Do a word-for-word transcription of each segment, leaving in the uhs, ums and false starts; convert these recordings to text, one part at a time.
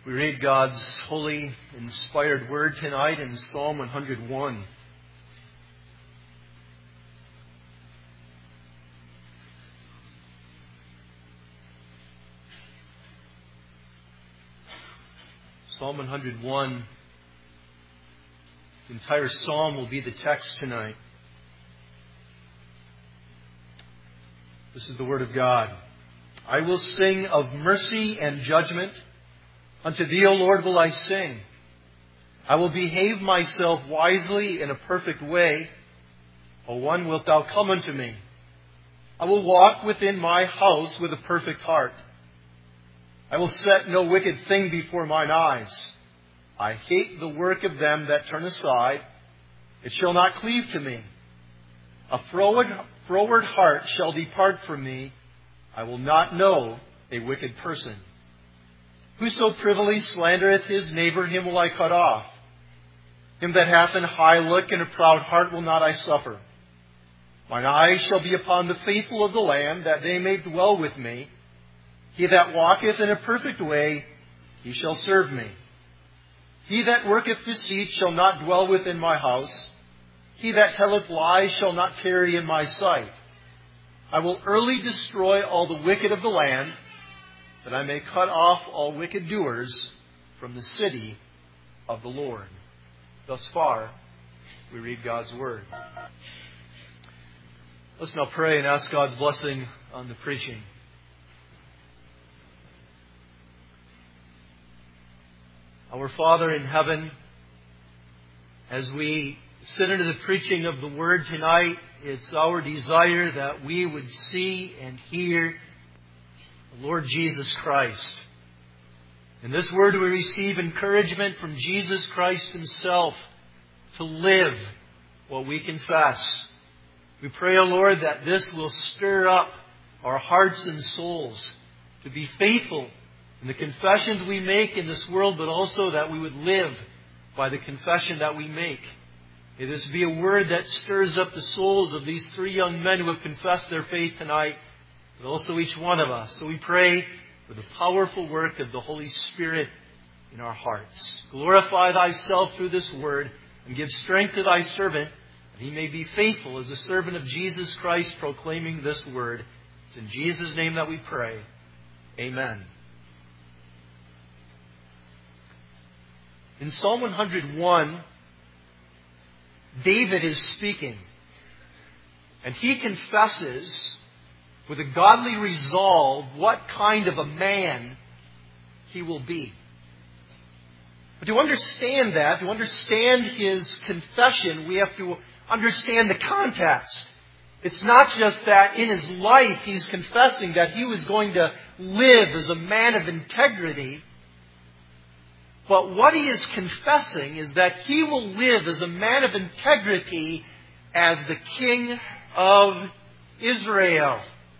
We read God's holy, inspired word tonight in Psalm one hundred one. Psalm one hundred one. The entire psalm will be the text tonight. This is the word of God. I will sing of mercy and judgment. Unto Thee, O Lord, will I sing. I will behave myself wisely in a perfect way. O one, wilt Thou come unto me? I will walk within my house with a perfect heart. I will set no wicked thing before mine eyes. I hate the work of them that turn aside. It shall not cleave to me. A froward, froward heart shall depart from me. I will not know a wicked person. Whoso privily slandereth his neighbor, him will I cut off. Him that hath an high look and a proud heart will not I suffer. Mine eyes shall be upon the faithful of the land, that they may dwell with me. He that walketh in a perfect way, he shall serve me. He that worketh deceit shall not dwell within my house. He that telleth lies shall not tarry in my sight. I will early destroy all the wicked of the land, that I may cut off all wicked doers from the city of the Lord. Thus far, we read God's word. Let's now pray and ask God's blessing on the preaching. Our Father in heaven, as we sit under the preaching of the word tonight, it's our desire that we would see and hear the Lord Jesus Christ. In this word we receive encouragement from Jesus Christ Himself to live what we confess. We pray, O Lord, that this will stir up our hearts and souls to be faithful in the confessions we make in this world, but also that we would live by the confession that we make. May this be a word that stirs up the souls of these three young men who have confessed their faith tonight, but also each one of us. So we pray for the powerful work of the Holy Spirit in our hearts. Glorify Thyself through this word and give strength to Thy servant, that he may be faithful as a servant of Jesus Christ, proclaiming this word. It's in Jesus' name that we pray. Amen. In Psalm one hundred one, David is speaking, and he confesses with a godly resolve what kind of a man he will be. But to understand that, to understand his confession, we have to understand the context. It's not just that in his life he's confessing that he was going to live as a man of integrity, but what he is confessing is that he will live as a man of integrity as the King of Israel.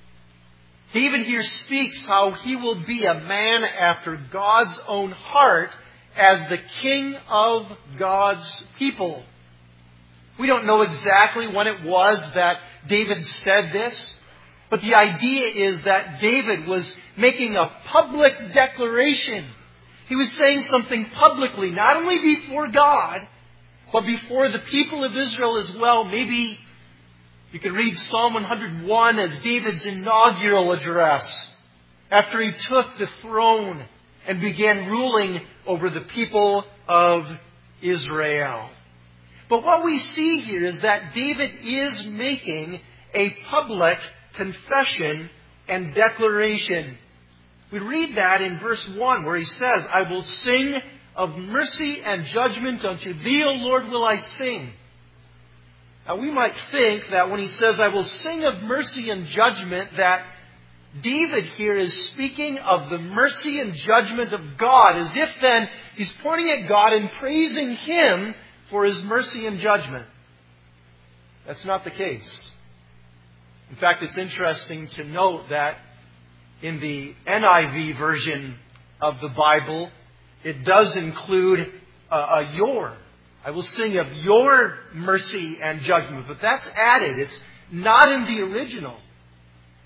David here speaks how he will be a man after God's own heart as the King of God's people. We don't know exactly when it was that David said this, but the idea is that David was making a public declaration. He was saying something publicly, not only before God, but before the people of Israel as well. Maybe you can read Psalm one hundred one as David's inaugural address after he took the throne and began ruling over the people of Israel. But what we see here is that David is making a public confession and declaration. We read that in verse one where he says, I will sing of mercy and judgment unto Thee, O Lord, will I sing. Now we might think that when he says, I will sing of mercy and judgment, that David here is speaking of the mercy and judgment of God, as if then he's pointing at God and praising Him for His mercy and judgment. That's not the case. In fact, it's interesting to note that in the N I V version of the Bible, it does include a, a your. I will sing of your mercy and judgment. But that's added. It's not in the original.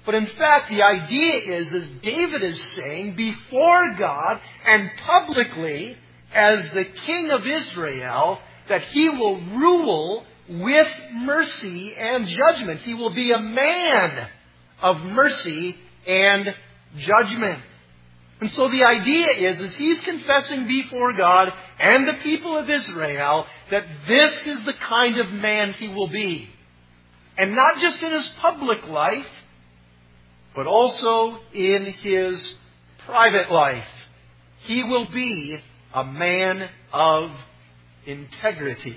But in fact, the idea is, as David is saying, before God and publicly as the King of Israel, that he will rule with mercy and judgment. He will be a man of mercy and judgment. And so the idea is, is he's confessing before God and the people of Israel that this is the kind of man he will be. And not just in his public life, but also in his private life. He will be a man of integrity.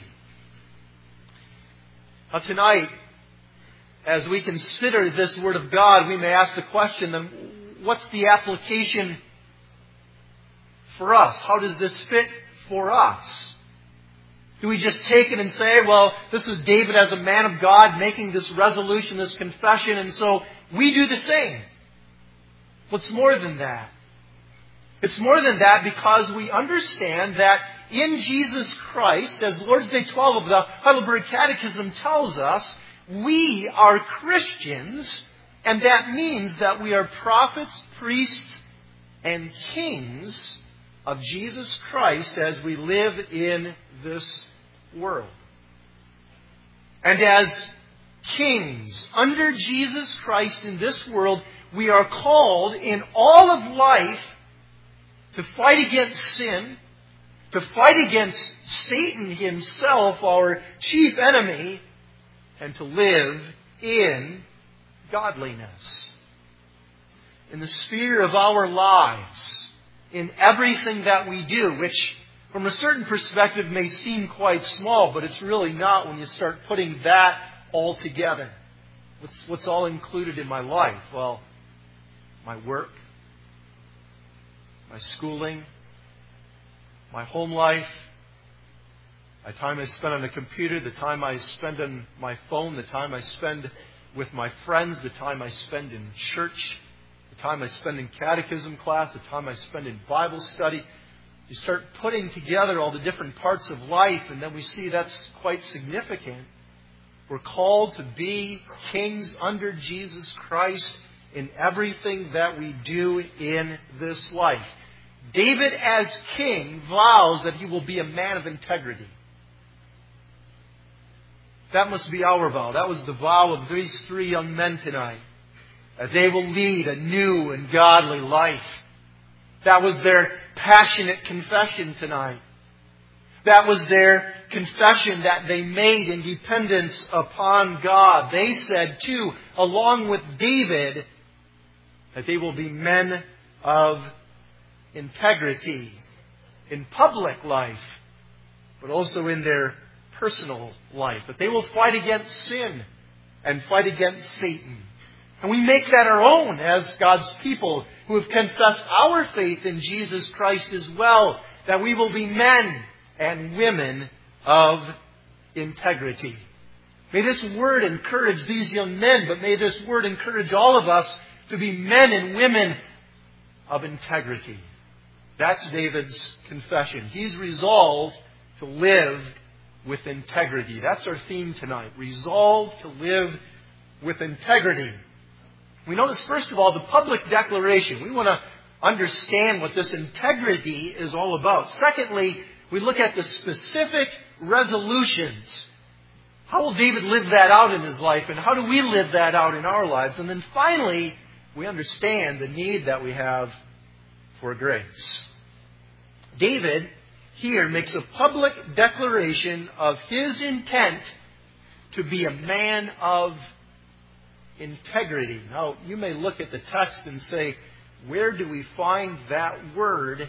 Now tonight, as we consider this Word of God, we may ask the question, then what's the application for us? How does this fit for us? Do we just take it and say, well, this is David as a man of God making this resolution, this confession, and so we do the same? Well, it's more than that. It's more than that because we understand that in Jesus Christ, as Lord's Day twelve of the Heidelberg Catechism tells us, we are Christians, and that means that we are prophets, priests, and kings of Jesus Christ as we live in this world. And as kings under Jesus Christ in this world, we are called in all of life to fight against sin, to fight against Satan himself, our chief enemy, and to live in godliness. In the sphere of our lives, in everything that we do, which from a certain perspective may seem quite small, but it's really not when you start putting that all together. What's, what's all included in my life? Well, my work, my schooling, my home life, the time I spend on the computer, the time I spend on my phone, the time I spend with my friends, the time I spend in church, the time I spend in catechism class, the time I spend in Bible study. You start putting together all the different parts of life, and then we see that's quite significant. We're called to be kings under Jesus Christ in everything that we do in this life. David, as king, vows that he will be a man of integrity. That must be our vow. That was the vow of these three young men tonight. That they will lead a new and godly life. That was their passionate confession tonight. That was their confession that they made in dependence upon God. They said, too, along with David, that they will be men of integrity in public life, but also in their personal life. That they will fight against sin and fight against Satan. And we make that our own as God's people who have confessed our faith in Jesus Christ as well. That we will be men and women of integrity. May this word encourage these young men, but may this word encourage all of us to be men and women of integrity. That's David's confession. He's resolved to live with integrity. That's our theme tonight. Resolved to live with integrity. We notice, first of all, the public declaration. We want to understand what this integrity is all about. Secondly, we look at the specific resolutions. How will David live that out in his life, and how do we live that out in our lives? And then finally, we understand the need that we have for grace. David here makes a public declaration of his intent to be a man of integrity. Now, you may look at the text and say, where do we find that word,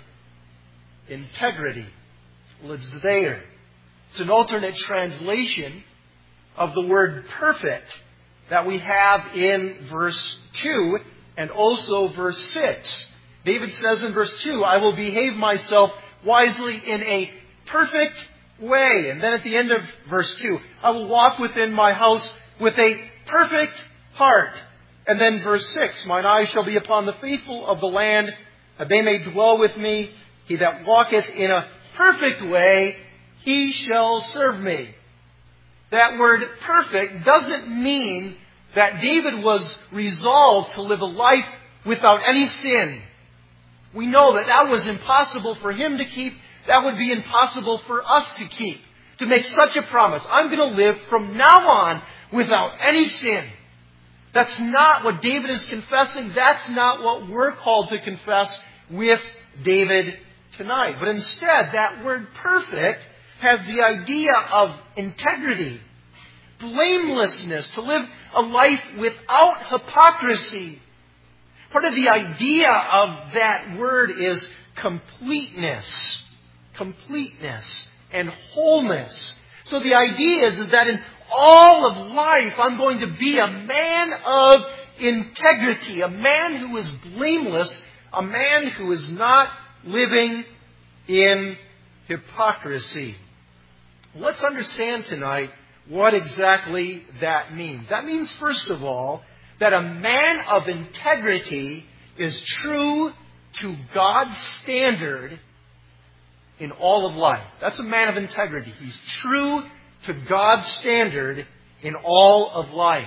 integrity? Well, it's there. It's an alternate translation of the word perfect that we have in verse two and also verse six. David says in verse two, I will behave myself wisely in a perfect way. And then at the end of verse two, I will walk within my house with a perfect heart. And then verse six, mine eyes shall be upon the faithful of the land, that they may dwell with me. He that walketh in a perfect way, he shall serve me. That word perfect doesn't mean that David was resolved to live a life without any sin. We know that that was impossible for him to keep. That would be impossible for us to keep. To make such a promise. I'm going to live from now on without any sin. That's not what David is confessing. That's not what we're called to confess with David tonight. But instead, that word perfect has the idea of integrity, blamelessness, to live a life without hypocrisy. Part of the idea of that word is completeness. Completeness and wholeness. So the idea is, is that in all of life, I'm going to be a man of integrity, a man who is blameless, a man who is not living in hypocrisy. Let's understand tonight what exactly that means. That means, first of all, that a man of integrity is true to God's standard in all of life. That's a man of integrity. He's true to God's standard in all of life.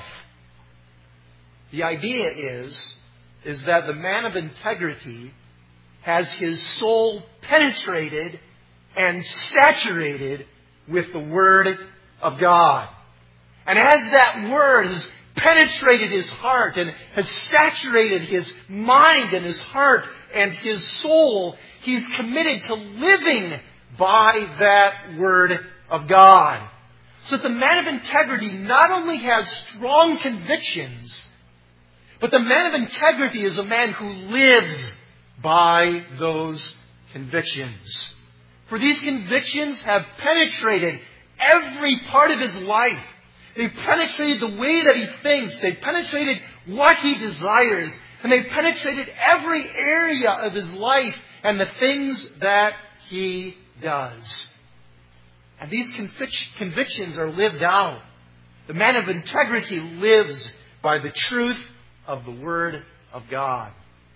The idea is, is that the man of integrity has his soul penetrated and saturated with the Word of God. And as that Word has penetrated his heart and has saturated his mind and his heart and his soul, he's committed to living by that Word of God. So that the man of integrity not only has strong convictions, but the man of integrity is a man who lives by those convictions. For these convictions have penetrated every part of his life. They've penetrated the way that he thinks. They've penetrated what he desires. And they've penetrated every area of his life and the things that he does. And these convic- convictions are lived out. The man of integrity lives by the truth of the Word of God.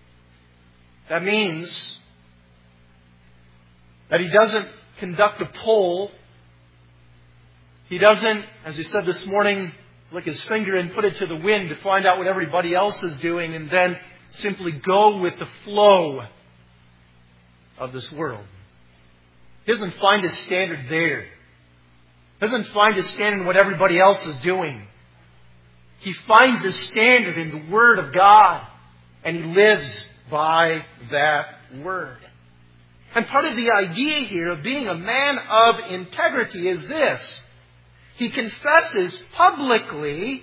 That means that he doesn't conduct a poll. He doesn't, as he said this morning, lick his finger and put it to the wind to find out what everybody else is doing and then simply go with the flow of this world. He doesn't find his standard there. He doesn't find his standard in what everybody else is doing. He finds his standard in the Word of God, and he lives by that Word. And part of the idea here of being a man of integrity is this. He confesses publicly,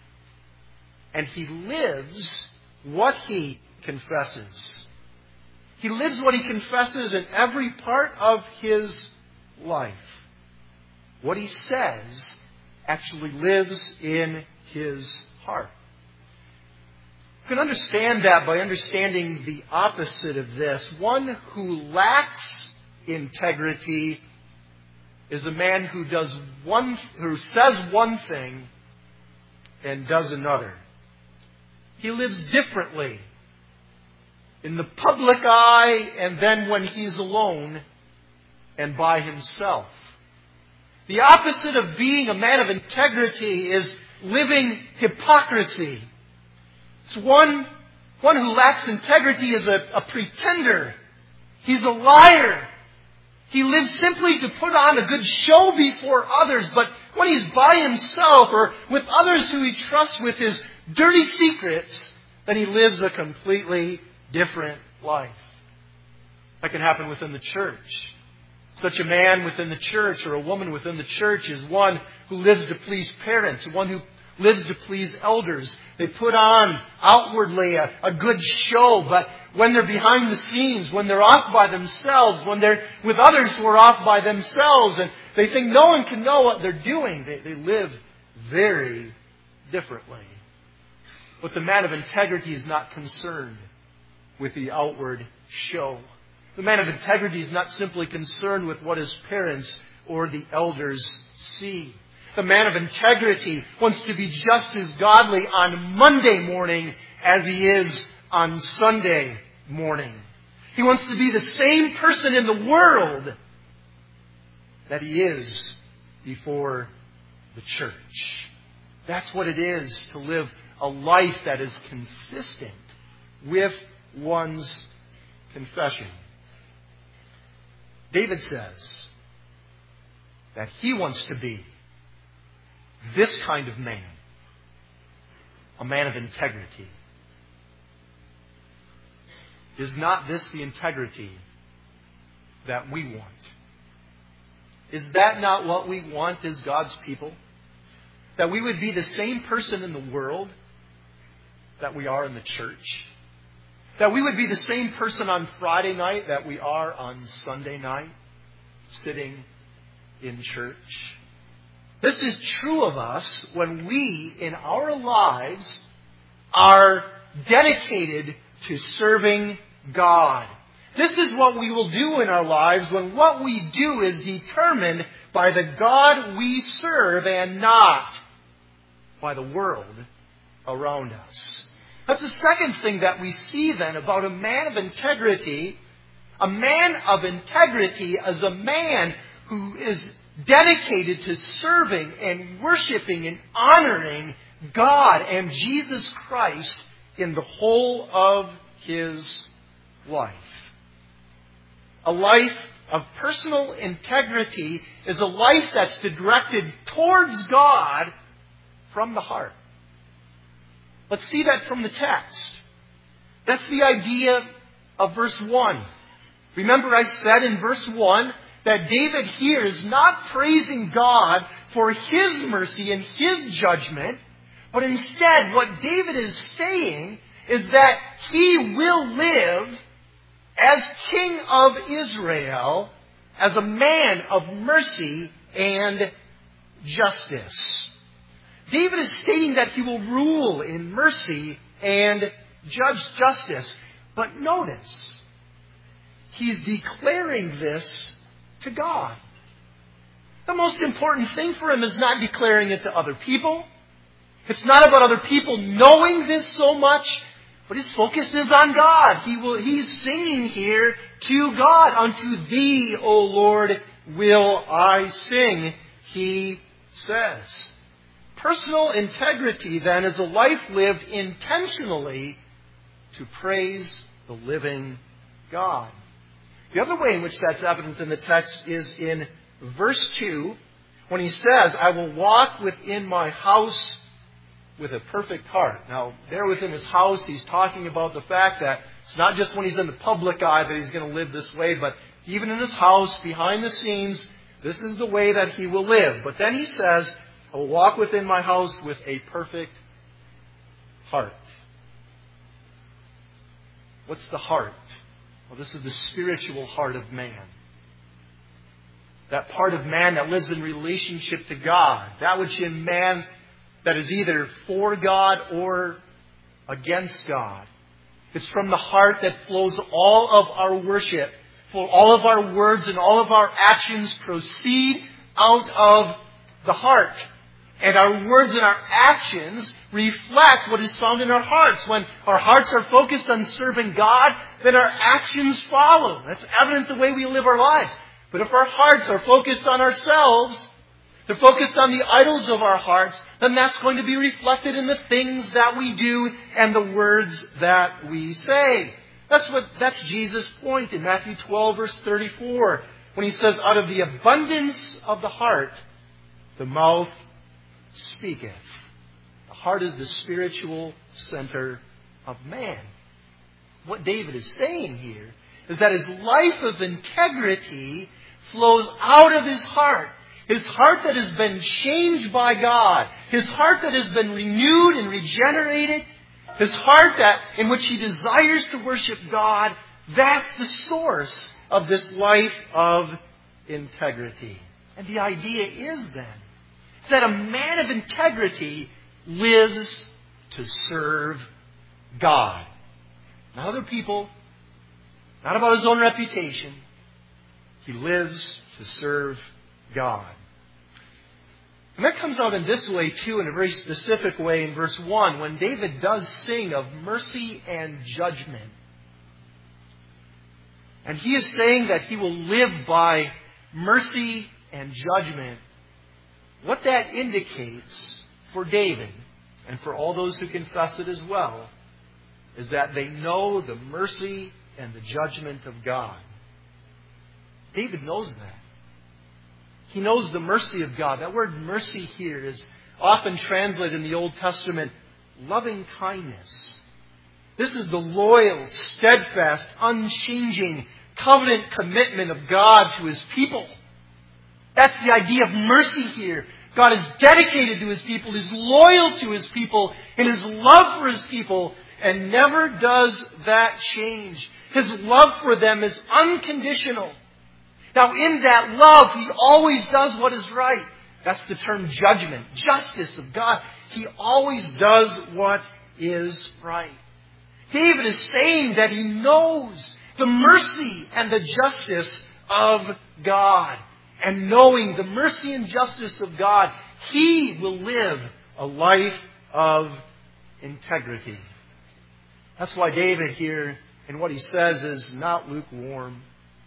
and he lives what he confesses. He lives what he confesses in every part of his life. What he says actually lives in his heart. You can understand that by understanding the opposite of this. One who lacks integrity is a man who does one, who says one thing and does another. He lives differently in the public eye and then when he's alone and by himself. The opposite of being a man of integrity is living hypocrisy. It's one, one who lacks integrity is a, a pretender. He's a liar. He lives simply to put on a good show before others, but when he's by himself or with others who he trusts with his dirty secrets, then he lives a completely different life. That can happen within the church. Such a man within the church or a woman within the church is one who lives to please parents, one who lives to please elders. They put on outwardly a, a good show, but when they're behind the scenes, when they're off by themselves, when they're with others who are off by themselves, and they think no one can know what they're doing, they, they live very differently. But the man of integrity is not concerned with the outward show. The man of integrity is not simply concerned with what his parents or the elders see. The man of integrity wants to be just as godly on Monday morning as he is on Sunday morning. He wants to be the same person in the world that he is before the church. That's what it is to live a life that is consistent with one's confession. David says that he wants to be this kind of man, a man of integrity. Is not this the integrity that we want? Is that not what we want as God's people? That we would be the same person in the world that we are in the church? That we would be the same person on Friday night that we are on Sunday night, sitting in church? This is true of us when we, in our lives, are dedicated to serving God. This is what we will do in our lives when what we do is determined by the God we serve and not by the world around us. That's the second thing that we see then about a man of integrity. A man of integrity is a man who is dedicated to serving and worshiping and honoring God and Jesus Christ in the whole of his life. A life of personal integrity is a life that's directed towards God from the heart. Let's see that from the text. That's the idea of verse one. Remember I said in verse one that David here is not praising God for His mercy and His judgment, but instead what David is saying is that he will live as King of Israel, as a man of mercy and justice. David is stating that he will rule in mercy and judge justice. But notice, he's declaring this to God. The most important thing for him is not declaring it to other people. It's not about other people knowing this so much, but his focus is on God. He will, he's singing here to God. Unto thee, O Lord, will I sing, he says. Personal integrity, then, is a life lived intentionally to praise the living God. The other way in which that's evident in the text is in verse two, when he says, I will walk within my house with a perfect heart. Now, there within his house, he's talking about the fact that it's not just when he's in the public eye that he's going to live this way, but even in his house, behind the scenes, this is the way that he will live. But then he says, I will walk within my house with a perfect heart. What's the heart? Well, this is the spiritual heart of man. That part of man that lives in relationship to God. That which in man that is either for God or against God. It's from the heart that flows all of our worship. For all of our words and all of our actions proceed out of the heart. And our words and our actions reflect what is found in our hearts. When our hearts are focused on serving God, then our actions follow. That's evident the way we live our lives. But if our hearts are focused on ourselves, they're focused on the idols of our hearts, then that's going to be reflected in the things that we do and the words that we say. That's what, that's Jesus' point in Matthew twelve, verse thirty-four, when he says, out of the abundance of the heart, the mouth speaketh. The heart is the spiritual center of man. What David is saying here is that his life of integrity flows out of his heart. His heart that has been changed by God. His heart that has been renewed and regenerated. His heart that in which he desires to worship God. That's the source of this life of integrity. And the idea is then that a man of integrity lives to serve God. Not other people. Not about his own reputation. He lives to serve God. And that comes out in this way too, in a very specific way in verse one, when David does sing of mercy and judgment. And he is saying that he will live by mercy and judgment. What that indicates for David, and for all those who confess it as well, is that they know the mercy and the judgment of God. David knows that. He knows the mercy of God. That word mercy here is often translated in the Old Testament loving kindness. This is the loyal, steadfast, unchanging covenant commitment of God to His people. That's the idea of mercy here. God is dedicated to His people, is loyal to His people, in His love for His people, and never does that change. His love for them is unconditional. Now, in that love, He always does what is right. That's the term judgment, justice of God. He always does what is right. David is saying that he knows the mercy and the justice of God. And knowing the mercy and justice of God, he will live a life of integrity. That's why David here, in what he says, is not lukewarm.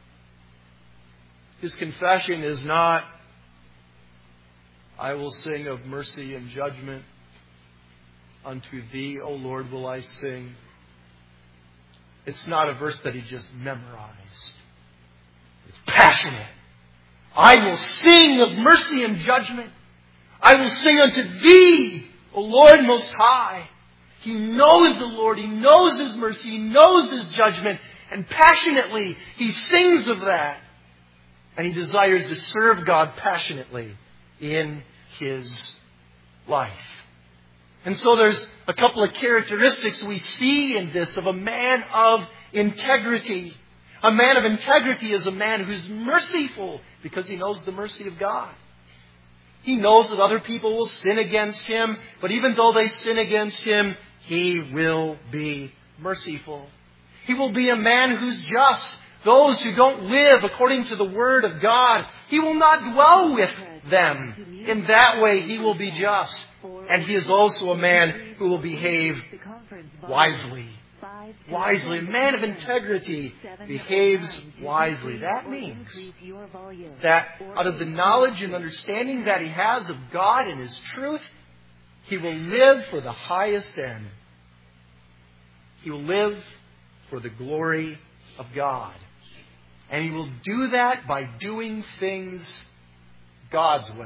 His confession is not, I will sing of mercy and judgment. Unto Thee, O Lord, will I sing. It's not a verse that he just memorized. It's passionate. I will sing of mercy and judgment. I will sing unto Thee, O Lord Most High. He knows the Lord. He knows His mercy. He knows His judgment. And passionately, he sings of that. And he desires to serve God passionately in his life. And so there's a couple of characteristics we see in this of a man of integrity. A man of integrity is a man who's merciful because he knows the mercy of God. He knows that other people will sin against him, but even though they sin against him, he will be merciful. He will be a man who's just. Those who don't live according to the Word of God, He will not dwell with them. In that way, He will be just. And He is also a man who will behave wisely. Wisely. A man of integrity behaves wisely. That means that out of the knowledge and understanding that he has of God and His truth, he will live for the highest end. He will live for the glory of God. And he will do that by doing things God's way.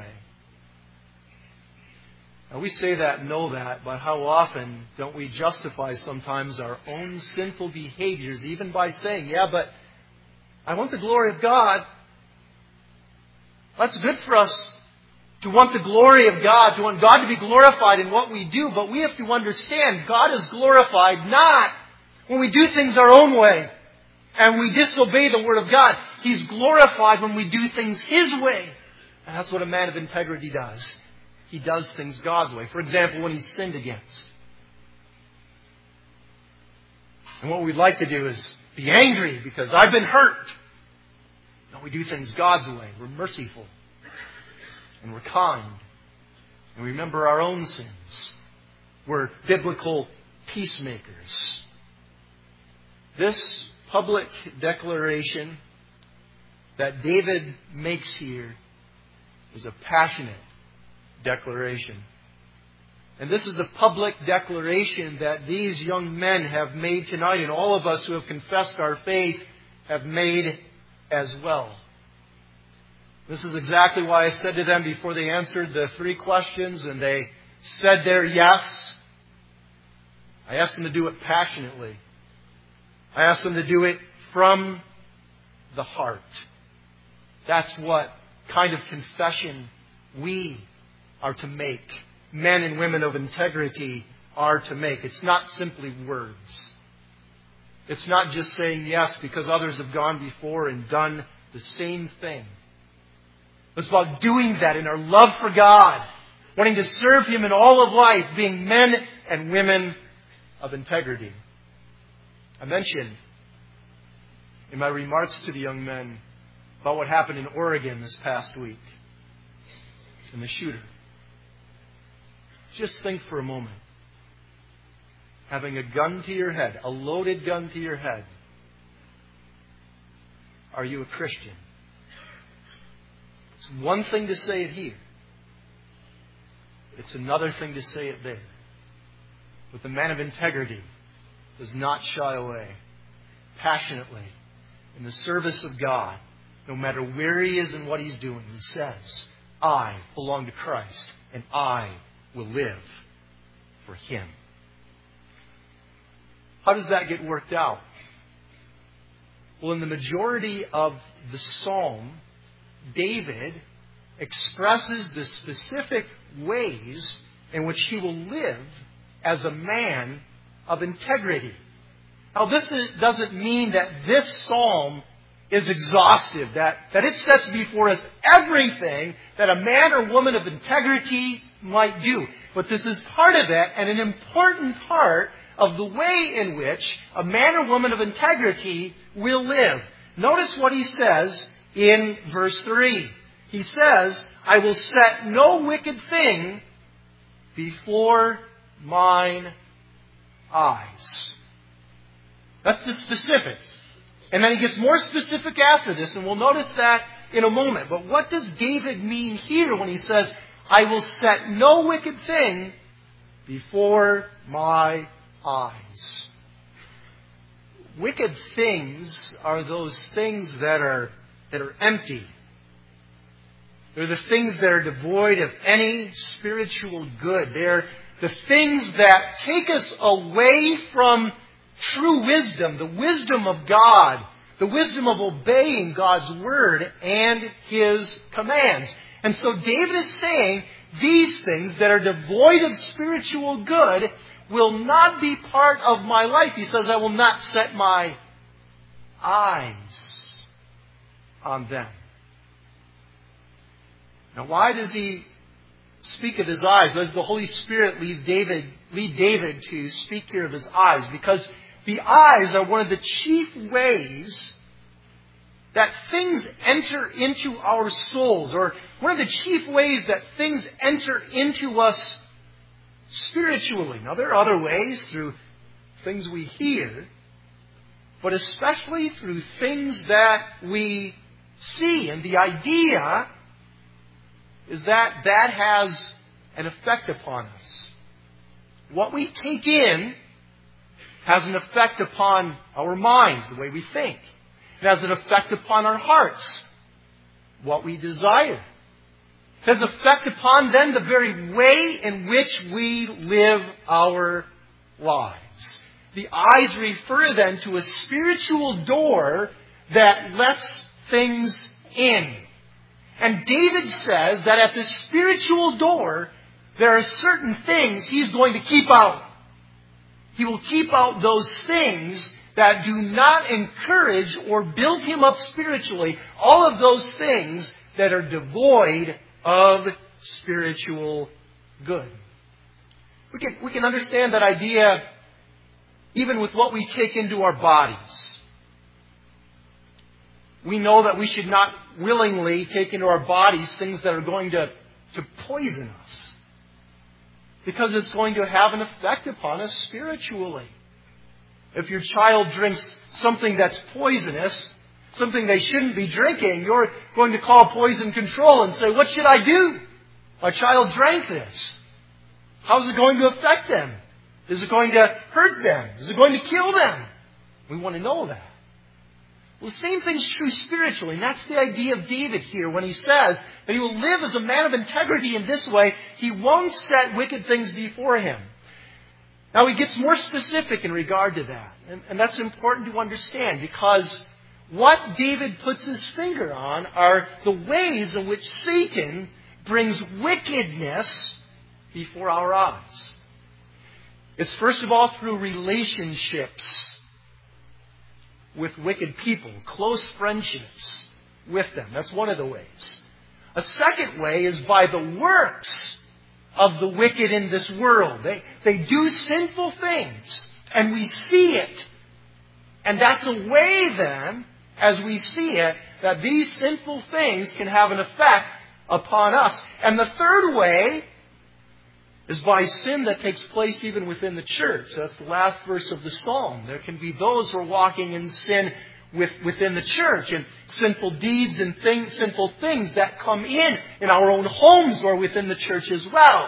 Now we say that and know that, but how often don't we justify sometimes our own sinful behaviors even by saying, yeah, but I want the glory of God. That's good for us to want the glory of God, to want God to be glorified in what we do, but we have to understand God is glorified not when we do things our own way and we disobey the Word of God. He's glorified when we do things His way. And that's what a man of integrity does. He does things God's way. For example, when he's sinned against. And what we'd like to do is be angry because I've been hurt. No, we do things God's way. We're merciful. And we're kind. And we remember our own sins. We're biblical peacemakers. This public declaration that David makes here is a passionate declaration. And this is the public declaration that these young men have made tonight, and all of us who have confessed our faith have made as well. This is exactly why I said to them before they answered the three questions and they said their yes. I asked them to do it passionately. I asked them to do it from the heart. That's what kind of confession we are to make. Men and women of integrity are to make. It's not simply words. It's not just saying yes because others have gone before and done the same thing. It's about doing that in our love for God, wanting to serve Him in all of life, being men and women of integrity. I mentioned in my remarks to the young men about what happened in Oregon this past week and the shooter. Just think for a moment. Having a gun to your head, a loaded gun to your head. Are you a Christian? It's one thing to say it here. It's another thing to say it there. But the man of integrity does not shy away passionately in the service of God, no matter where he is and what he's doing. He says, I belong to Christ, and I will live for him. How does that get worked out? Well, in the majority of the psalm, David expresses the specific ways in which he will live as a man of integrity. Now, this is, doesn't mean that this psalm is exhaustive, that, that it sets before us everything that a man or woman of integrity might do. But this is part of it, and an important part of the way in which a man or woman of integrity will live. Notice what he says in verse three. He says, I will set no wicked thing before mine eyes. That's the specific. And then he gets more specific after this, and we'll notice that in a moment. But what does David mean here when he says, I will set no wicked thing before my eyes? Wicked things are those things that are, that are empty. They're the things that are devoid of any spiritual good. They're the things that take us away from true wisdom, the wisdom of God, the wisdom of obeying God's word and his commands. And so David is saying these things that are devoid of spiritual good will not be part of my life. He says, I will not set my eyes on them. Now, why does he speak of his eyes? Does the Holy Spirit lead David, lead David to speak here of his eyes? Because the eyes are one of the chief ways that things enter into our souls, or one of the chief ways that things enter into us spiritually. Now, there are other ways, through things we hear, but especially through things that we see. And the idea is that that has an effect upon us. What we take in has an effect upon our minds, the way we think. It has an effect upon our hearts, what we desire. It has an effect upon then the very way in which we live our lives. The eyes refer then to a spiritual door that lets things in. And David says that at the spiritual door, there are certain things he's going to keep out. He will keep out those things that do not encourage or build him up spiritually. All of those things that are devoid of spiritual good. We can, we can understand that idea even with what we take into our bodies. We know that we should not willingly take into our bodies things that are going to, to poison us, because it's going to have an effect upon us spiritually. If your child drinks something that's poisonous, something they shouldn't be drinking, you're going to call poison control and say, what should I do? My child drank this. How's it going to affect them? Is it going to hurt them? Is it going to kill them? We want to know that. Well, the same thing's true spiritually, and that's the idea of David here when he says that he will live as a man of integrity in this way. He won't set wicked things before him. Now, he gets more specific in regard to that, and, and that's important to understand, because what David puts his finger on are the ways in which Satan brings wickedness before our eyes. It's first of all through relationships with wicked people, close friendships with them. That's one of the ways. A second way is by the works of the wicked in this world. They, they do sinful things, and we see it. And that's a way then, as we see it, that these sinful things can have an effect upon us. And the third way is by sin that takes place even within the church. That's the last verse of the psalm. There can be those who are walking in sin with, within the church, and sinful deeds and things, sinful things that come in in our own homes or within the church as well.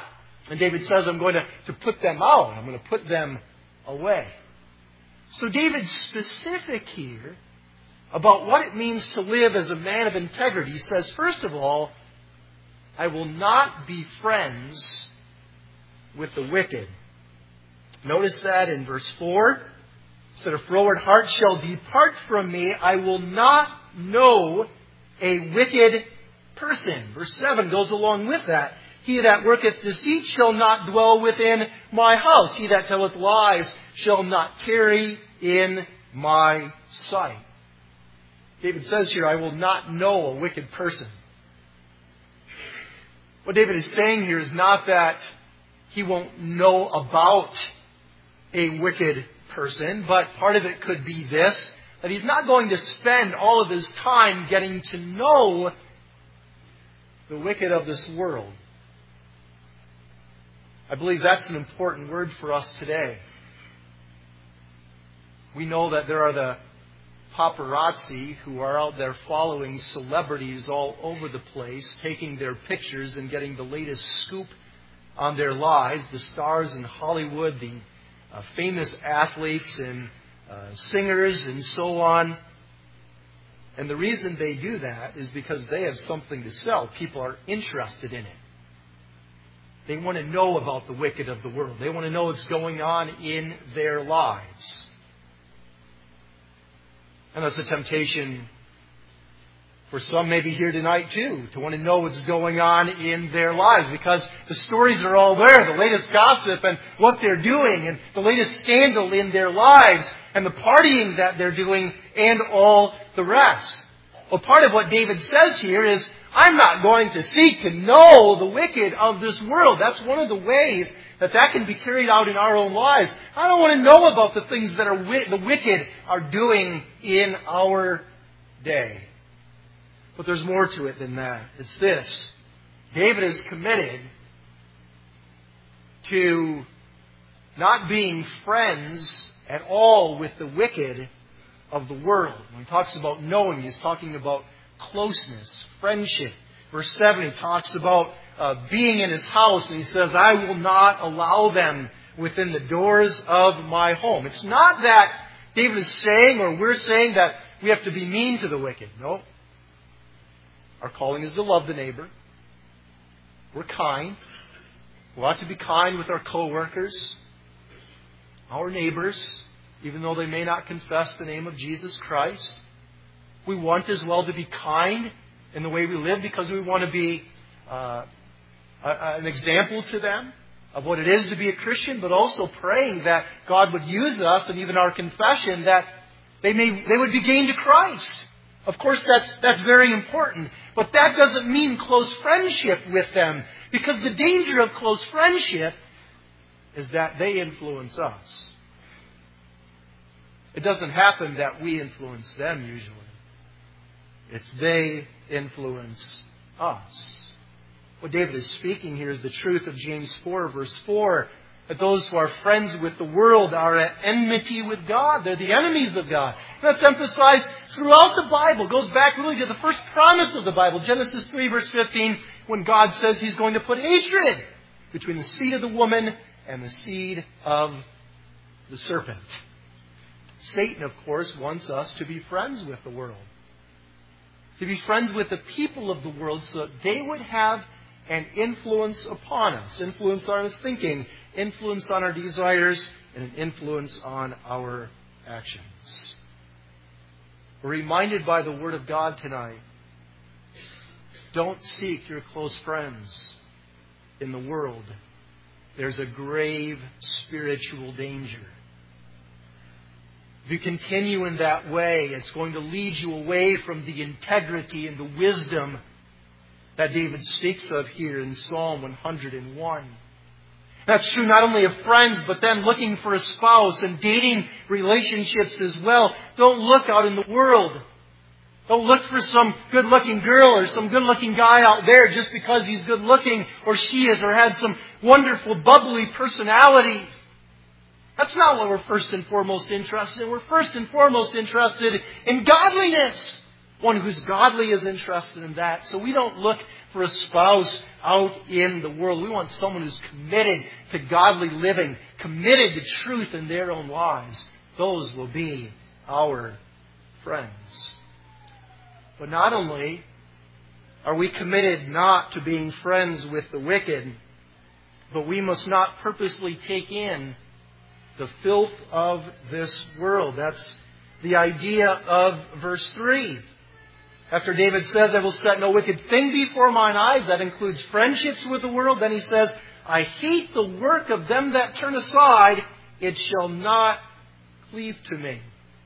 And David says, I'm going to, to put them out. I'm going to put them away. So David's specific here about what it means to live as a man of integrity. He says, first of all, I will not be friends with the wicked. Notice that in verse four. He said, a froward heart shall depart from me. I will not know a wicked person. Verse seven goes along with that. He that worketh deceit shall not dwell within my house. He that telleth lies shall not tarry in my sight. David says here, I will not know a wicked person. What David is saying here is not that he won't know about a wicked person, but part of it could be this, that he's not going to spend all of his time getting to know the wicked of this world. I believe that's an important word for us today. We know that there are the paparazzi who are out there following celebrities all over the place, taking their pictures and getting the latest scoop on their lives. The stars in Hollywood, the uh, famous athletes and uh, singers and so on. And the reason they do that is because they have something to sell. People are interested in it. They want to know about the wicked of the world. They want to know what's going on in their lives. And that's a temptation for some maybe here tonight too, to want to know what's going on in their lives, because the stories are all there, the latest gossip and what they're doing and the latest scandal in their lives and the partying that they're doing and all the rest. Well, part of what David says here is, I'm not going to seek to know the wicked of this world. That's one of the ways that that can be carried out in our own lives. I don't want to know about the things that are wi- the wicked are doing in our day. But there's more to it than that. It's this. David is committed to not being friends at all with the wicked of the world. When he talks about knowing, he's talking about closeness, friendship. Verse seven, he talks about uh, being in his house, and he says, I will not allow them within the doors of my home. It's not that David is saying, or we're saying, that we have to be mean to the wicked. No. Our calling is to love the neighbor. We're kind. We ought to be kind with our co-workers, our neighbors, even though they may not confess the name of Jesus Christ. We want as well to be kind in the way we live, because we want to be uh, a, an example to them of what it is to be a Christian, but also praying that God would use us, and even our confession, that they may they would be gained to Christ. Of course, that's that's very important. But that doesn't mean close friendship with them, because the danger of close friendship is that they influence us. It doesn't happen that we influence them usually. It's they influence us. What David is speaking here is the truth of James four, verse four, that those who are friends with the world are at enmity with God. They're the enemies of God. That's emphasized throughout the Bible. It goes back really to the first promise of the Bible, Genesis three, verse fifteen, when God says He's going to put hatred between the seed of the woman and the seed of the serpent. Satan, of course, wants us to be friends with the world. To be friends with the people of the world so that they would have an influence upon us. Influence on our thinking, influence on our desires, and an influence on our actions. We're reminded by the Word of God tonight. Don't seek your close friends in the world. There's a grave spiritual danger. If you continue in that way, it's going to lead you away from the integrity and the wisdom that David speaks of here in Psalm one hundred one. That's true not only of friends, but then looking for a spouse and dating relationships as well. Don't look out in the world. Don't look for some good-looking girl or some good-looking guy out there just because he's good-looking or she is, or had some wonderful, bubbly personality. That's not what we're first and foremost interested in. We're first and foremost interested in godliness. One who's godly is interested in that. So we don't look for a spouse out in the world. We want someone who's committed to godly living, committed to truth in their own lives. Those will be our friends. But not only are we committed not to being friends with the wicked, but we must not purposely take in the filth of this world. That's the idea of verse three. After David says, I will set no wicked thing before mine eyes, that includes friendships with the world. Then he says, I hate the work of them that turn aside. It shall not cleave to me.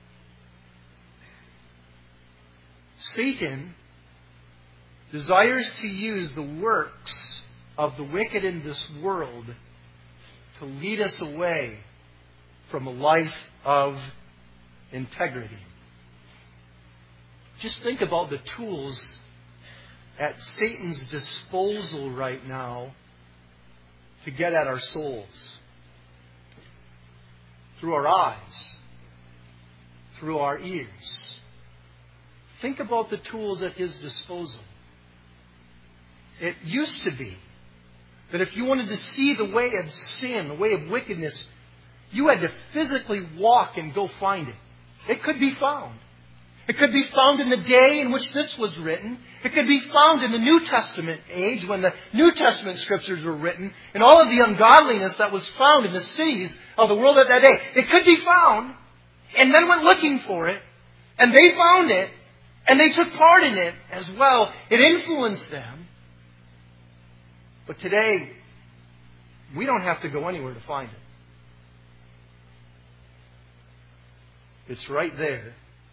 Satan desires to use the works of the wicked in this world to lead us away from a life of integrity. Just think about the tools at Satan's disposal right now to get at our souls. Through our eyes, through our ears. Think about the tools at his disposal. It used to be that if you wanted to see the way of sin, the way of wickedness, you had to physically walk and go find it. It could be found. It could be found in the day in which this was written. It could be found in the New Testament age when the New Testament scriptures were written and all of the ungodliness that was found in the cities of the world at that day. It could be found, and men went looking for it, and they found it, and they took part in it as well. It influenced them. But today, we don't have to go anywhere to find it. It's right there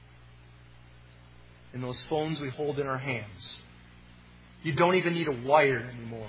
in those phones we hold in our hands. You don't even need a wire anymore.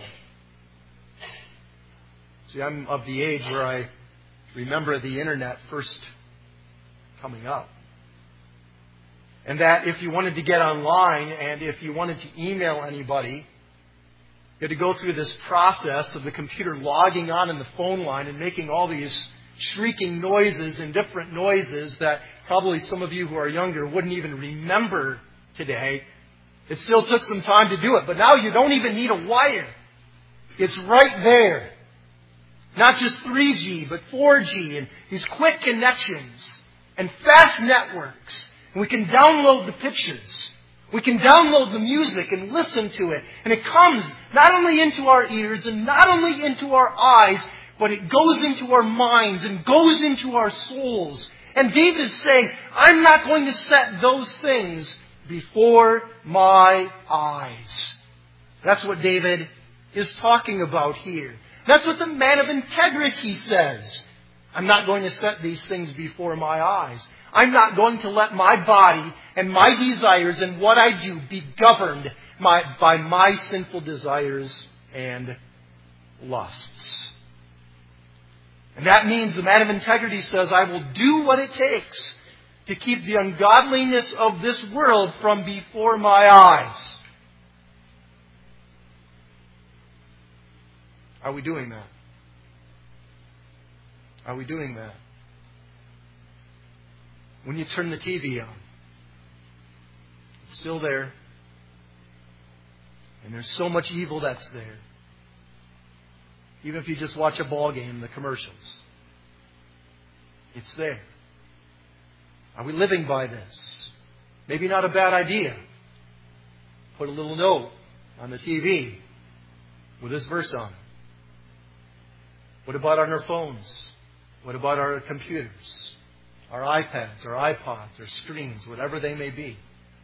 See, I'm of the age where I remember the internet first coming up. And that if you wanted to get online and if you wanted to email anybody, you had to go through this process of the computer logging on in the phone line and making all these shrieking noises and different noises that probably some of you who are younger wouldn't even remember today. It still took some time to do it, but now you don't even need a wire. It's right there. Not just three G, but four G and these quick connections and fast networks. And we can download the pictures. We can download the music and listen to it. And it comes not only into our ears and not only into our eyes, but it goes into our minds and goes into our souls. And David is saying, I'm not going to set those things before my eyes. That's what David is talking about here. That's what the man of integrity says. I'm not going to set these things before my eyes. I'm not going to let my body and my desires and what I do be governed my, by my sinful desires and lusts. And that means the man of integrity says, I will do what it takes to keep the ungodliness of this world from before my eyes. Are we doing that? Are we doing that? When you turn the T V on, it's still there. And there's so much evil that's there. Even if you just watch a ball game, the commercials. It's there. Are we living by this? Maybe not a bad idea. Put a little note on the T V with this verse on it. What about on our phones? What about our computers? Our iPads, our iPods, our screens, whatever they may be.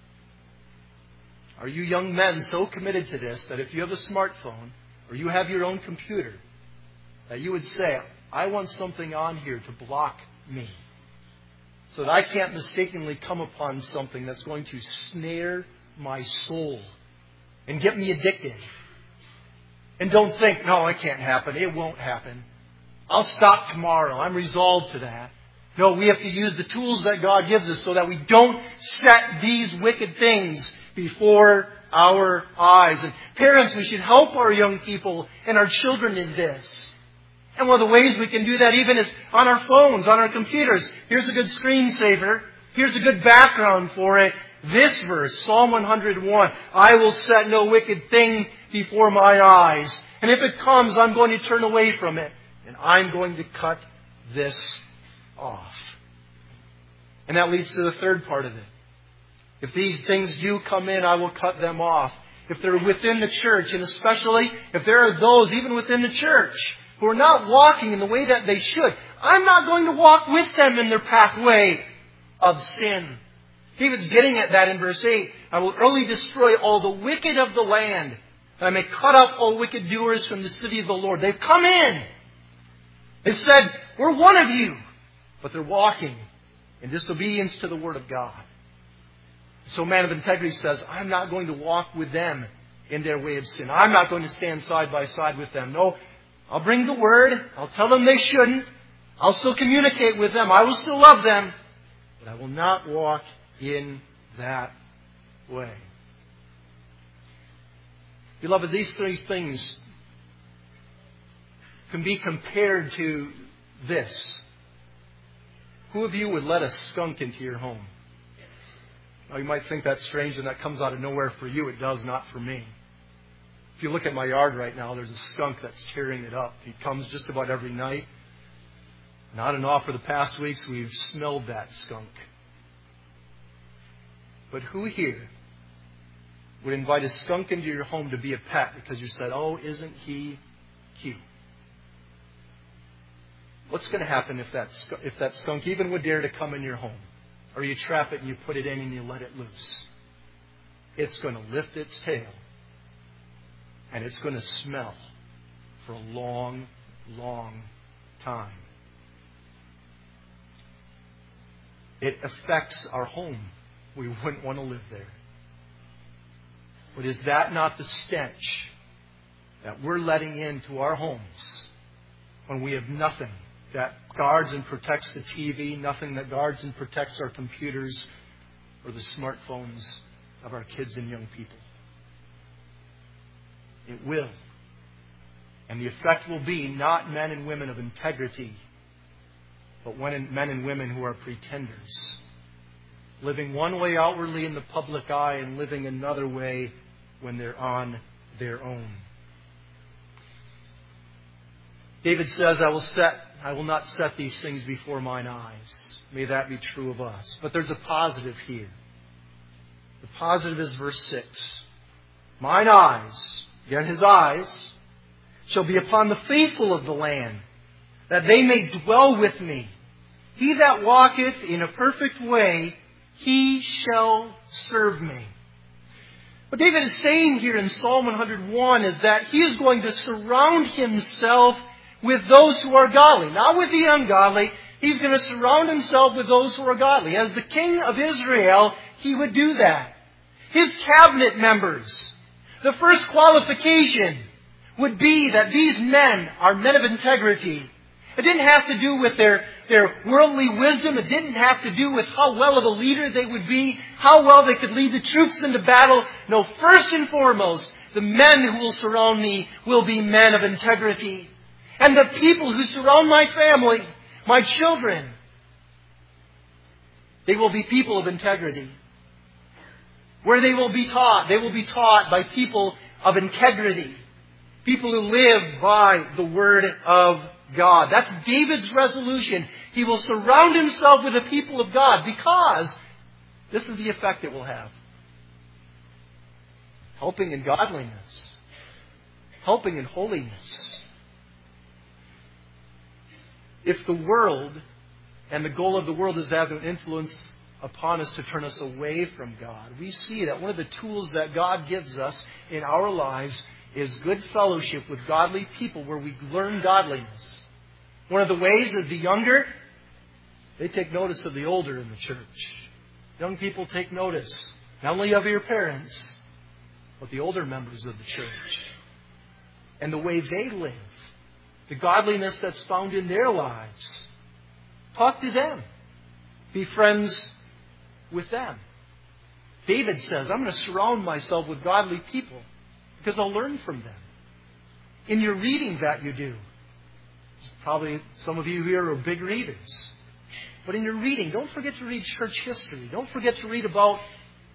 Are you young men so committed to this that if you have a smartphone or you have your own computer, that you would say, I want something on here to block me so that I can't mistakenly come upon something that's going to snare my soul and get me addicted. And don't think, no, it can't happen. It won't happen. I'll stop tomorrow. I'm resolved to that. No, we have to use the tools that God gives us so that we don't set these wicked things before our eyes. And parents, we should help our young people and our children in this. And one of the ways we can do that even is on our phones, on our computers. Here's a good screensaver. Here's a good background for it. This verse, Psalm one hundred one, I will set no wicked thing before my eyes. And if it comes, I'm going to turn away from it. And I'm going to cut this off. And that leads to the third part of it. If these things do come in, I will cut them off. If they're within the church, and especially if there are those even within the church who are not walking in the way that they should, I'm not going to walk with them in their pathway of sin. David's getting at that in verse eight. I will early destroy all the wicked of the land, and I may cut off all wicked doers from the city of the Lord. They've come in. They said, we're one of you. But they're walking in disobedience to the Word of God. So a man of integrity says, I'm not going to walk with them in their way of sin. I'm not going to stand side by side with them. No, I'll bring the Word. I'll tell them they shouldn't. I'll still communicate with them. I will still love them. But I will not walk in that way. Beloved, these three things can be compared to this. Who of you would let a skunk into your home? Now, you might think that's strange and that comes out of nowhere for you. It does, not for me. If you look at my yard right now, there's a skunk that's tearing it up. He comes just about every night. Not enough for the past weeks, we've smelled that skunk. But who here would invite a skunk into your home to be a pet because you said, oh, isn't he cute? What's going to happen if that, if that skunk even would dare to come in your home? Or you trap it and you put it in and you let it loose? It's going to lift its tail. And it's going to smell for a long, long time. It affects our home. We wouldn't want to live there. But is that not the stench that we're letting into our homes when we have nothing that guards and protects the T V, nothing that guards and protects our computers or the smartphones of our kids and young people? It will. And the effect will be not men and women of integrity, but men and women who are pretenders, living one way outwardly in the public eye and living another way when they're on their own. David says, I will set, I will not set these things before mine eyes. May that be true of us. But there's a positive here. The positive is verse six. Mine eyes, again his eyes, shall be upon the faithful of the land, that they may dwell with me. He that walketh in a perfect way, he shall serve me. What David is saying here in Psalm one hundred one is that he is going to surround himself with those who are godly. Not with the ungodly. He's going to surround himself with those who are godly. As the king of Israel, he would do that. His cabinet members, the first qualification would be that these men are men of integrity. It didn't have to do with their, their worldly wisdom. It didn't have to do with how well of a leader they would be, how well they could lead the troops into battle. No, first and foremost, the men who will surround me will be men of integrity. And the people who surround my family, my children, they will be people of integrity. Where they will be taught, they will be taught by people of integrity. People who live by the Word of God. That's David's resolution. He will surround himself with the people of God because this is the effect it will have. Helping in godliness. Helping in holiness. If the world and the goal of the world is to have an influence upon us to turn us away from God, we see that one of the tools that God gives us in our lives is good fellowship with godly people where we learn godliness. One of the ways is the younger, they take notice of the older in the church. Young people take notice not only of your parents, but the older members of the church. And the way they live, the godliness that's found in their lives. Talk to them. Be friends with them. David says, I'm going to surround myself with godly people because I'll learn from them. In your reading that you do. Probably some of you here are big readers. But in your reading, don't forget to read church history. Don't forget to read about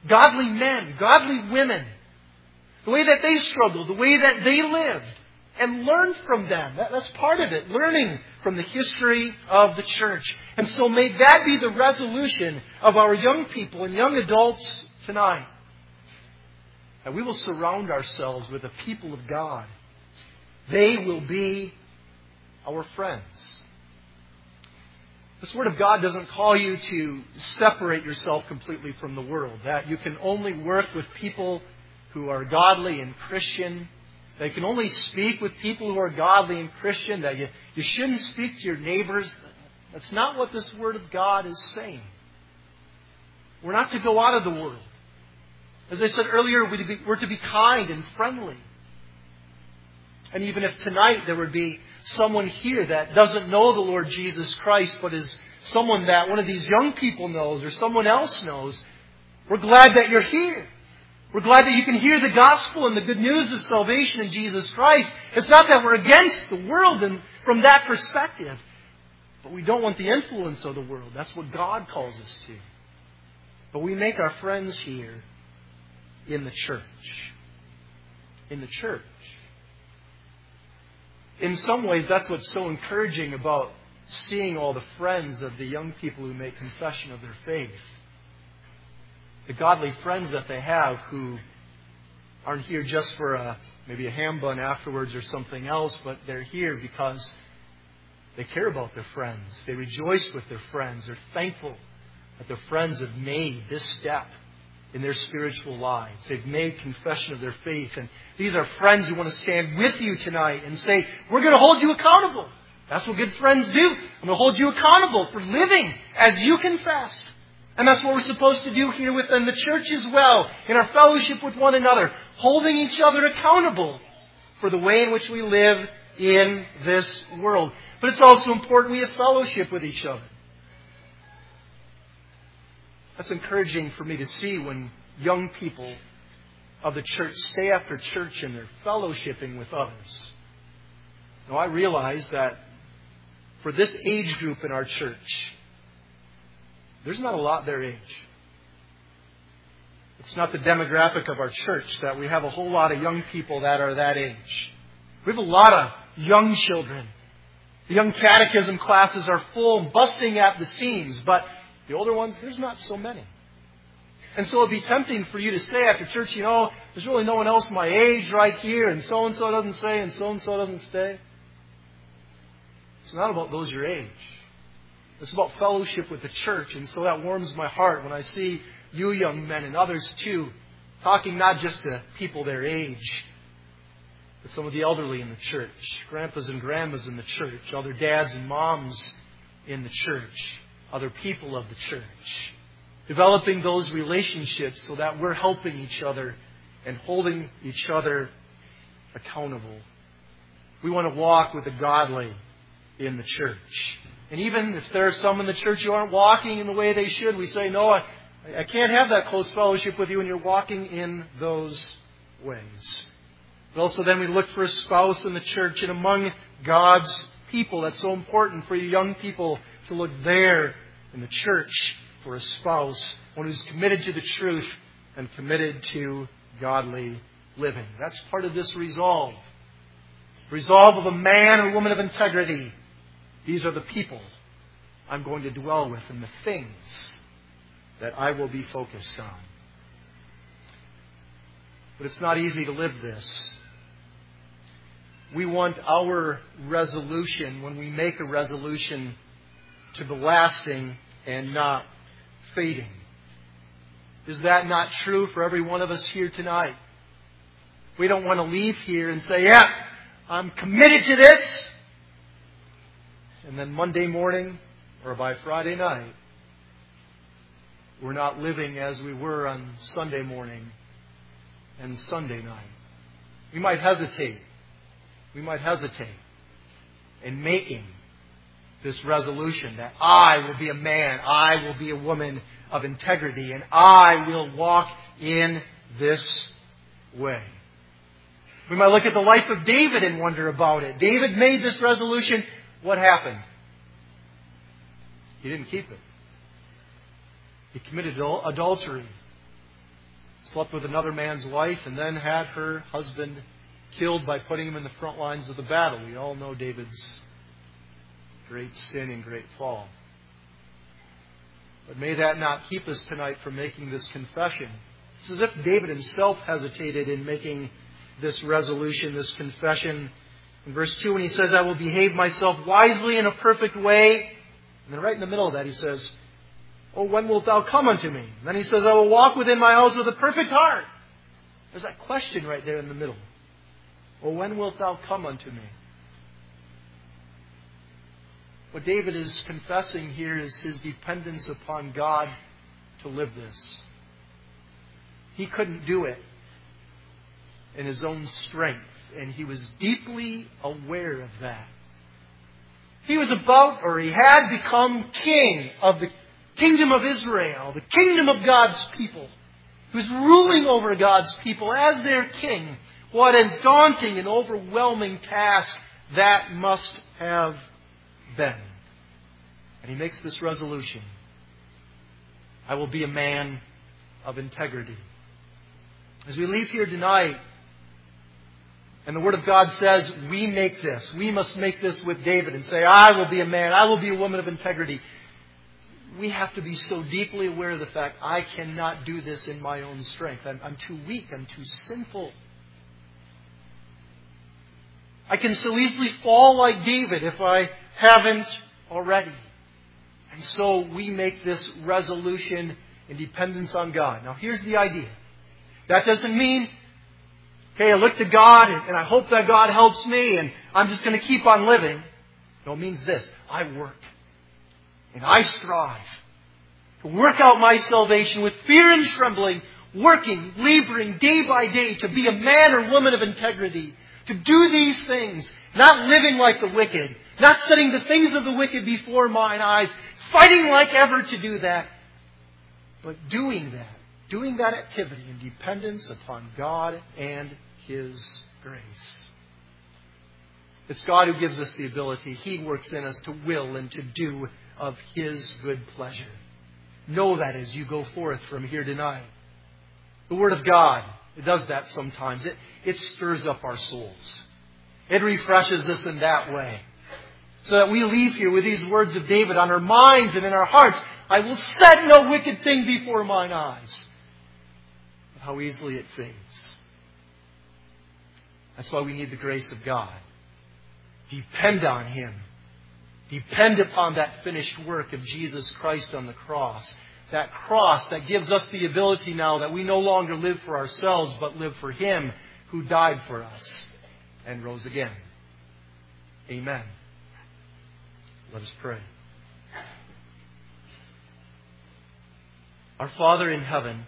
godly men, godly women, the way that they struggled, the way that they lived, and learn from them. That, that's part of it, learning from the history of the church. And so may that be the resolution of our young people and young adults tonight. That we will surround ourselves with the people of God. They will be our friends. This Word of God doesn't call you to separate yourself completely from the world. That you can only work with people who are godly and Christian. That you can only speak with people who are godly and Christian. That you, you shouldn't speak to your neighbors. That's not what this Word of God is saying. We're not to go out of the world. As I said earlier, we're to be kind and friendly. And even if tonight there would be someone here that doesn't know the Lord Jesus Christ, but is someone that one of these young people knows or someone else knows, we're glad that you're here. We're glad that you can hear the gospel and the good news of salvation in Jesus Christ. It's not that we're against the world and from that perspective, but we don't want the influence of the world. That's what God calls us to. But we make our friends here in the church. In the church. In some ways, that's what's so encouraging about seeing all the friends of the young people who make confession of their faith. The godly friends that they have who aren't here just for a, maybe a ham bun afterwards or something else, but they're here because they care about their friends. They rejoice with their friends. They're thankful that their friends have made this step in their spiritual lives. They've made confession of their faith. And these are friends who want to stand with you tonight and say, we're going to hold you accountable. That's what good friends do. I'm going to hold you accountable for living as you confessed. And that's what we're supposed to do here within the church as well, in our fellowship with one another, holding each other accountable for the way in which we live in this world. But it's also important we have fellowship with each other. That's encouraging for me to see when young people of the church stay after church and they're fellowshipping with others. Now, I realize that for this age group in our church, there's not a lot their age. It's not the demographic of our church that we have a whole lot of young people that are that age. We have a lot of young children. The young catechism classes are full and busting at the seams, but the older ones, there's not so many. And so it would be tempting for you to say after church, you know, there's really no one else my age right here, and so-and-so doesn't say, and so-and-so doesn't stay. It's not about those your age. It's about fellowship with the church, and so that warms my heart when I see you young men and others too, talking not just to people their age, but some of the elderly in the church, grandpas and grandmas in the church, other dads and moms in the church, other people of the church. Developing those relationships so that we're helping each other and holding each other accountable. We want to walk with the godly in the church. And even if there are some in the church who aren't walking in the way they should, we say, no, I, I can't have that close fellowship with you when you're walking in those ways. But also then we look for a spouse in the church and among God's people. That's so important for you young people to look there in the church for a spouse, one who's committed to the truth and committed to godly living. That's part of this resolve. Resolve of a man or woman of integrity. These are the people I'm going to dwell with and the things that I will be focused on. But it's not easy to live this. We want our resolution, when we make a resolution, to be lasting and not fading. Is that not true for every one of us here tonight? We don't want to leave here and say, yeah, I'm committed to this. And then Monday morning or by Friday night, we're not living as we were on Sunday morning and Sunday night. We might hesitate. We might hesitate in making this resolution that I will be a man, I will be a woman of integrity, and I will walk in this way. We might look at the life of David and wonder about it. David made this resolution. What happened? He didn't keep it. He committed adultery. slept with another man's wife, and then had her husband killed by putting him in the front lines of the battle. We all know David's great sin and great fall. But may that not keep us tonight from making this confession. It's as if David himself hesitated in making this resolution, this confession. In verse two, when he says, I will behave myself wisely in a perfect way. And then right in the middle of that he says, Oh, when wilt thou come unto me? And then he says, I will walk within my house with a perfect heart. There's that question right there in the middle. Oh, when wilt thou come unto me? What David is confessing here is his dependence upon God to live this. He couldn't do it in his own strength, and he was deeply aware of that. He was about, or he had become king of the kingdom of Israel, the kingdom of God's people. He was ruling over God's people as their king. What a daunting and overwhelming task that must have been. And he makes this resolution. I will be a man of integrity. As we leave here tonight, and the Word of God says, we make this. We must make this with David and say, I will be a man. I will be a woman of integrity. We have to be so deeply aware of the fact, I cannot do this in my own strength. I'm, I'm too weak. I'm too sinful. I can so easily fall like David if I haven't already. And so we make this resolution in dependence on God. Now here's the idea. That doesn't mean, okay, I look to God and I hope that God helps me and I'm just going to keep on living. No, it means this. I work. And I strive to work out my salvation with fear and trembling, working, laboring day by day to be a man or woman of integrity. To do these things, not living like the wicked, not setting the things of the wicked before mine eyes, fighting like ever to do that, but doing that, doing that activity in dependence upon God and His grace. It's God who gives us the ability. He works in us to will and to do of His good pleasure. Know that as you go forth from here tonight. The Word of God, it does that sometimes. It, it stirs up our souls. It refreshes us in that way. So that we leave here with these words of David on our minds and in our hearts. I will set no wicked thing before mine eyes. But how easily it fades. That's why we need the grace of God. Depend on Him. Depend upon that finished work of Jesus Christ on the cross. That cross that gives us the ability now that we no longer live for ourselves, but live for Him who died for us and rose again. Amen. Let us pray. Our Father in heaven,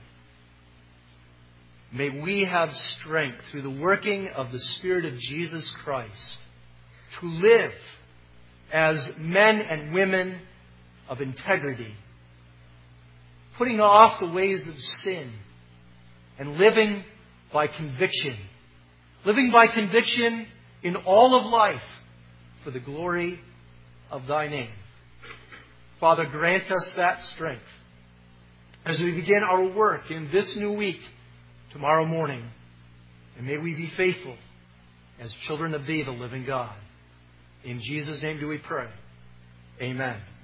may we have strength through the working of the Spirit of Jesus Christ to live as men and women of integrity, putting off the ways of sin and living by conviction. Living by conviction in all of life for the glory of Thy name. Father, grant us that strength as we begin our work in this new week tomorrow morning. And may we be faithful as children of Thee, the living God. In Jesus' name do we pray. Amen.